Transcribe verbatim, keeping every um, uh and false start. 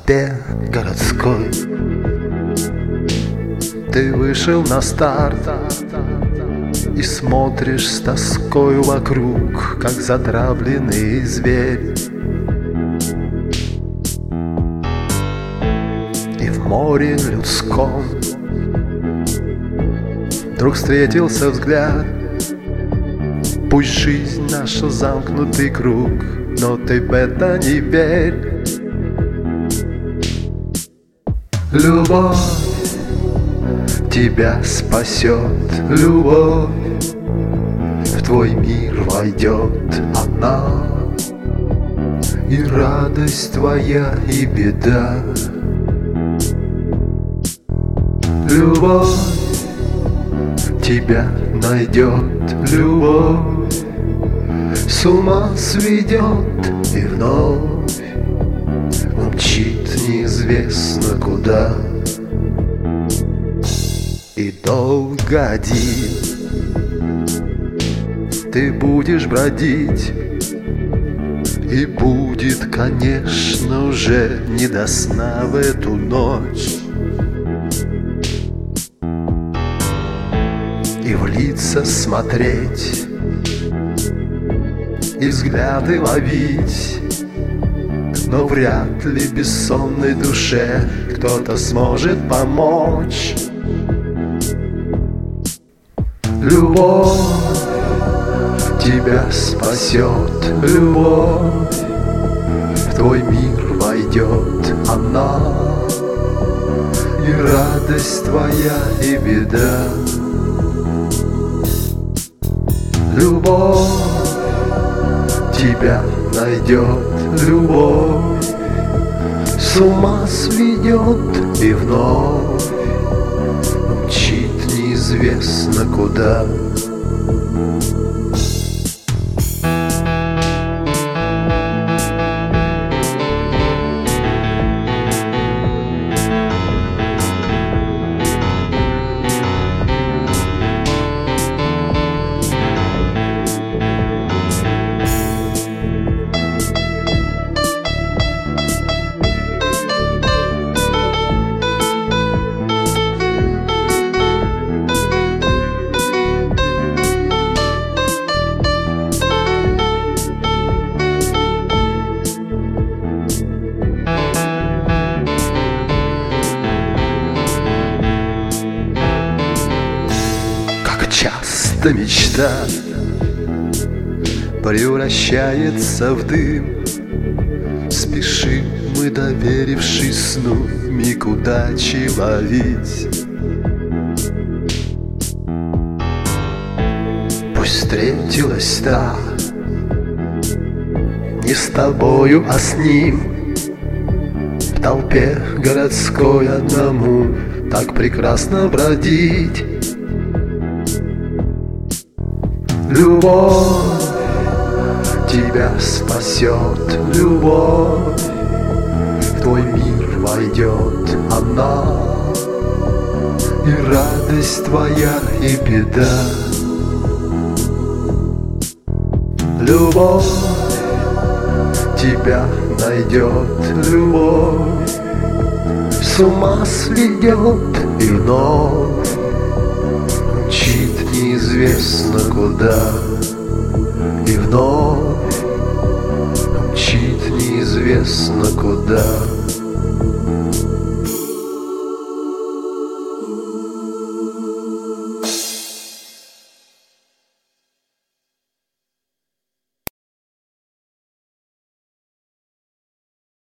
толпе городской ты вышел на старт и смотришь с тоскою вокруг, как затравленный зверь. И в море людском вдруг встретился взгляд. Пусть жизнь наша замкнутый круг, но ты в это не верь. Любовь тебя спасет, любовь в твой мир войдет она, и радость твоя, и беда. Любовь тебя найдет, любовь с ума сведет и вновь умчит неизвестно куда. И долго один ты будешь бродить, и будет, конечно, уже не до сна в эту ночь. И в лица смотреть, и взгляды ловить, но вряд ли бессонной душе кто-то сможет помочь. Любовь тебя спасет, любовь в твой мир войдет она, и радость твоя, и беда. Любовь тебя найдет, любовь с ума сведет и вновь умчит неизвестно куда. Часто мечта превращается в дым. Спешим мы, доверившись сну, миг удачи ловить. Пусть встретилась та не с тобою, а с ним, в толпе городской одному так прекрасно бродить. Любовь тебя спасет, любовь в твой мир войдет она, и радость твоя, и беда. Любовь тебя найдет, любовь с ума сведет и вновь умчит неизвестно куда, и вновь умчит неизвестно куда.